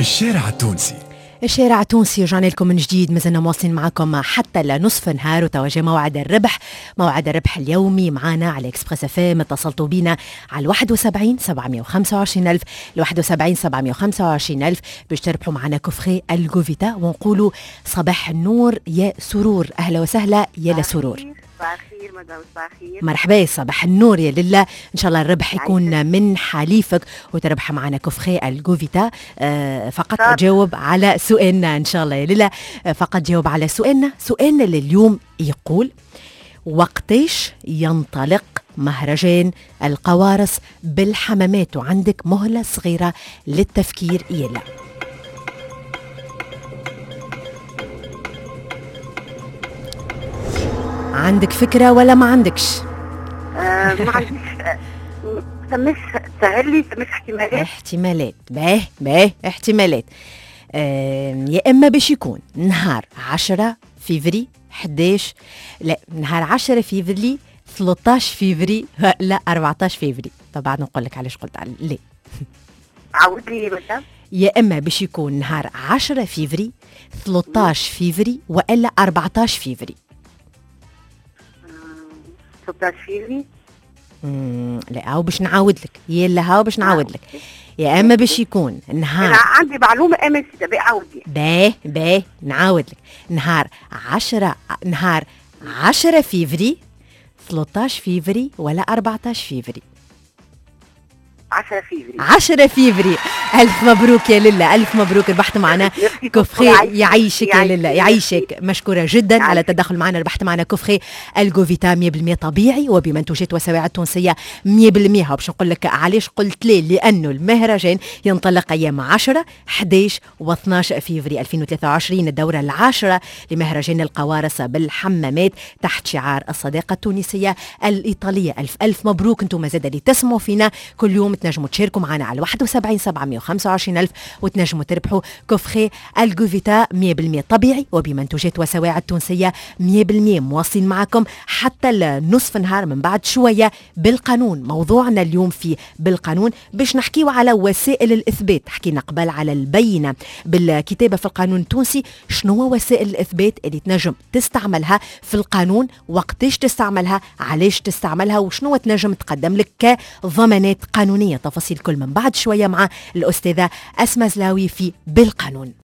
الشارع التونسي. الشارع التونسي رجعنا لكم من جديد، مازلنا مواصلين معكم حتى لنصف النهار وتوجه موعد الربح اليومي معنا على اكسبريس اف ام. اتصلتوا بينا على 71 725 ألف 71 725 ألف باش تربحوا معنا كوفري الجوفيتا، ونقولوا صباح النور يا سرور، اهلا وسهلا يا لسرور. صباح الخير مدام، صباح الخير، مرحبا، صباح النور يا لله. ان شاء الله الربح يكون من حليفك وتربح معنا كوفري الجوفيتا. فقط جاوب على سؤالنا ان شاء الله يا لله. فقط جاوب على سؤالنا لليوم يقول: وقتيش ينطلق مهرجان القوارص بالحمامات؟ وعندك مهلة صغيرة للتفكير يلا. عندك فكرة ولا ما عندكش؟ ما عنديش. سميش سهل لي احتمالات. باهي احتمالات. يا إما باش يكون نهار 10 فيفري 11، لا نهار 10 فيفري 13 فيفري، لا 14 فيفري. طبعا نقول لك علاش قلت ليه. عاود لي مدام. يا إما باش يكون نهار 10 فيفري 13 فيفري وإلا 14 فيفري. 16 فيفري. لا هاو باش نعاود لك، يلا هاو باش نعاود لك. يا اما باش يكون نهار، انا عندي معلومه امس تبي عاودي. باهي نعاود لك. نهار 10 فيفري 13 فيفري ولا 14 فيفري. 10 فيفري. ألف مبروك يا لله، ألف مبروك، ربحت معنا كوفري. يعيشك يا لله، يعيشك. مشكورة جدا على التدخل معنا. ربحت معنا كوفري الجوفيتا 100% طبيعي وبمنتوجات وسواعد تونسية 100%. وباش نقول لك علاش قلت ليه، لأنه المهرجان ينطلق أيام 10 11 و12 فيفري 2023، الدورة العاشرة لمهرجان القوارص بالحمامات تحت شعار الصداقة التونسية الإيطالية. ألف مبروك. انتم مازال اللي تسمعوا فينا كل يوم تنجموا تشاركوا معنا على 71 725 ألف وتنجموا تربحوا كوفري الجوفيتا 100% طبيعي وبمنتوجات وسواعد تونسية 100%. مواصلين معكم حتى النصف نهار من بعد شوية بالقانون. موضوعنا اليوم في بالقانون باش نحكيوا على وسائل الإثبات. حكينا قبل على البينة بالكتابة في القانون التونسي. شنو هو وسائل الإثبات اللي تنجم تستعملها في القانون؟ وقتاش تستعملها؟ علاش تستعملها؟ وشنو تنجم تقدم لك كضمانات قانونية؟ تفاصيل كل من بعد شوية مع الأستاذة أسماء زلاوي في بالقانون.